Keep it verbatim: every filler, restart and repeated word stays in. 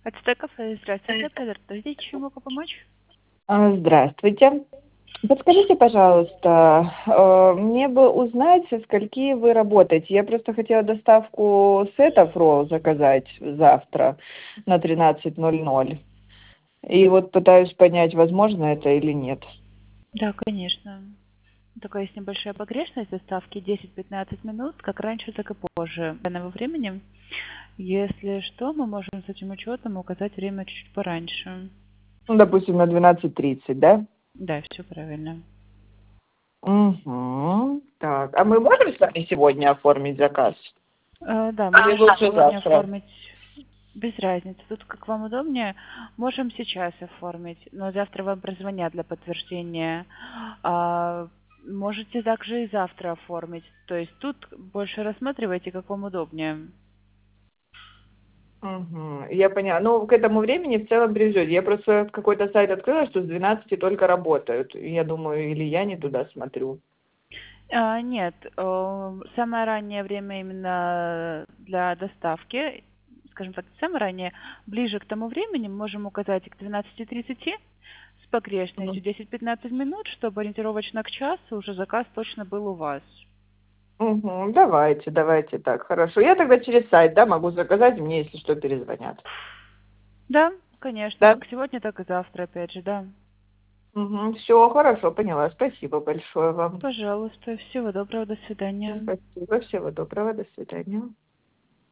Ацтек кафе, здравствуйте, подождите, чем могу помочь? А, Здравствуйте. Подскажите, пожалуйста, э, мне бы узнать, со скольки вы работаете. Я просто хотела доставку сетов ролл заказать завтра на тринадцать ноль ноль. И вот пытаюсь понять, возможно это или нет. Да, конечно. Только есть небольшая погрешность доставки десять-пятнадцать минут, как раньше, так и позже данного времени. Если что, мы можем с этим учетом указать время чуть пораньше. Ну, допустим, на двенадцать тридцать, да? Да, все правильно. Угу. Так, а мы можем с вами сегодня оформить заказ? Э, Да, мы Или можем лучше сегодня завтра? оформить без разницы. Тут как вам удобнее. Можем сейчас оформить, но завтра вам прозвонят для подтверждения. А, можете также и завтра оформить. То есть тут больше рассматривайте, как вам удобнее. Угу. Я поняла. Ну, к этому времени в целом привезете. Я просто какой-то сайт открыла, что с двенадцати только работают. И я думаю, или я не туда смотрю. А, нет, э, самое раннее время именно для доставки, скажем так, самое раннее, ближе к тому времени мы можем указать к двенадцати тридцати с погрешностью десять-пятнадцать минут, чтобы ориентировочно к часу уже заказ точно был у вас. Угу. Давайте, давайте так, хорошо. Я тогда через сайт, да, могу заказать, мне, если что, перезвонят. Да, конечно, Да? как сегодня, так и завтра, опять же, да. Угу. Все, хорошо, поняла. Спасибо большое вам. Пожалуйста, всего доброго, до свидания. Спасибо, всего доброго, до свидания.